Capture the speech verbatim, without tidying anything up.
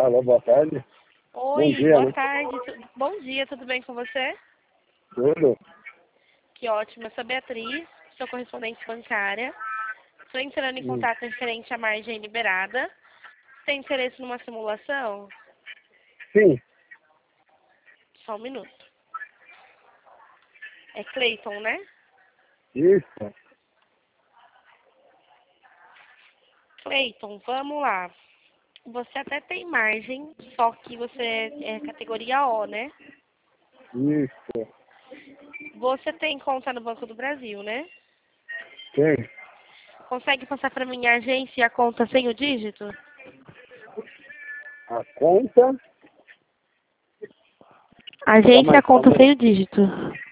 Alô, boa tarde. Oi, Bom dia, boa né? tarde. Tu- Bom dia, tudo bem com você? Tudo? Que ótimo. Eu sou Beatriz, sou correspondente bancária. Estou entrando em Hum. contato referente à margem liberada. Tem interesse numa simulação? Sim, Só um minuto. É Cleiton, né? isso. Cleiton, vamos lá. Você até tem margem, só que você é categoria O, né? Isso. Você tem conta no Banco do Brasil, né? Tem. Consegue passar para minha agência e a conta sem o dígito? A conta. Agência e Calma aí, a conta calma sem aí. o dígito.